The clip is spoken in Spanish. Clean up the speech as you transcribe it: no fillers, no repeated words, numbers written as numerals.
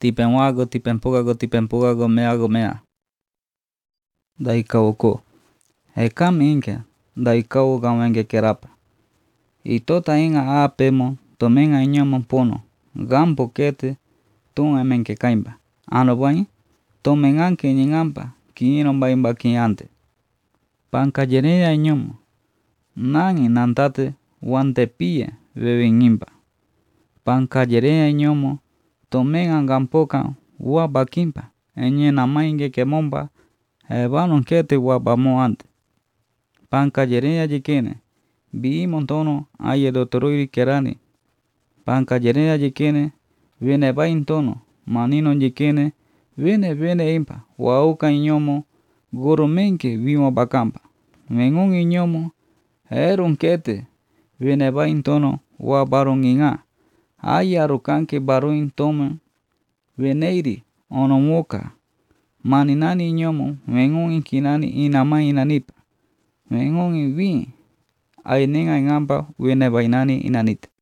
tipenpukago meago mea. Daikauko. Ekami inke, daikau gawenge kerapa. Itota inga apemo, tomenga iñomo pono, gampo kete, tunga menke kaimba. Ano buain, tomenganke ñingampa, kiñino baimba kiñante. Panka yereya iñomo, nangi nantate, wante pie, bebingimba. Panka yereya iñomo, tomenga gampoka, waba kimpa, eñena mainge kemomba, ebanon kete waba moante. Panka yereya jikene, bi montono aye dotorui kerani. Panka yereya jikene, vene bain tono, manino jikene, vene impa, wauka iñomo, goro menke vimo bakampa. Mengun iñomo, erun kete, vene bain tono, wabaron inga. Ayaru kanke baruin tome, veneiri, onomoka. Maninani iñomo, mengun inkinani inama inanipa. Mengun invi, aininga ingampa, vene bainani inanite.